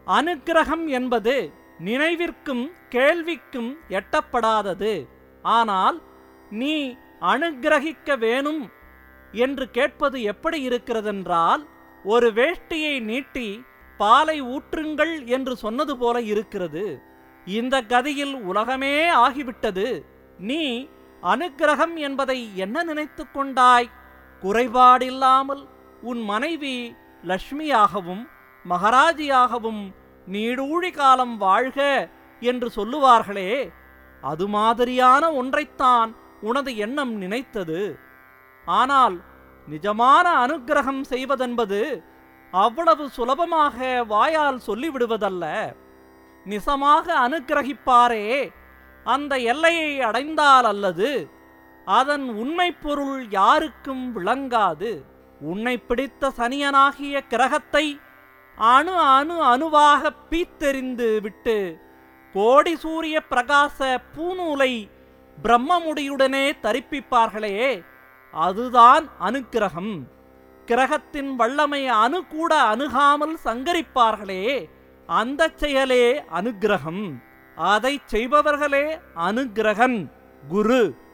அனுக்கிரகம் என்பது நினைவிற்கும் கேள்விக்கும் எட்டப்படாதது. ஆனால் நீ அனுக்கிரகிக்க வேணும் என்று கேட்பது எப்படி இருக்கிறதென்றால், ஒரு வேஷ்டியை நீட்டி பாலை ஊற்றுங்கள் என்று சொன்னது போல இருக்கிறது. இந்த கதியில் உலகமே ஆகிவிட்டது. நீ அனுக்கிரகம் என்பதை என்ன நினைத்து கொண்டாய்? குறைபாடில்லாமல் உன் மனைவி லட்சுமியாகவும் மகாராஜியாகவும் நீடூழி காலம் வாழ்க என்று சொல்லுவார்களே, அது மாதிரியான ஒன்றைத்தான் உனது எண்ணம் நினைத்தது. ஆனால் நிஜமான அனுக்கிரகம் செய்வதென்பது அவ்வளவு சுலபமாக வாயால் சொல்லிவிடுவதல்ல. நிசமாக அனுக்கிரகிப்பாரே, அந்த எல்லையை அடைந்தால் அல்லது அதன் உண்மை பொருள் யாருக்கும் விளங்காது. உன்னை பிடித்த சனியனாகிய கிரகத்தை அணு அணு அணுவாக பீத்தெறிந்து விட்டு கோடி சூரிய பிரகாச பூநூலை பிரம்மமுடியுடனே தரிப்பிப்பார்களே, அதுதான் அனுக்கிரகம். கிரகத்தின் வல்லமை அணு கூட அணுகாமல் சங்கரிப்பார்களே, அந்த செயலே அனுக்கிரகம். அதை செய்பவர்களே அனுக்கிரகன் குரு.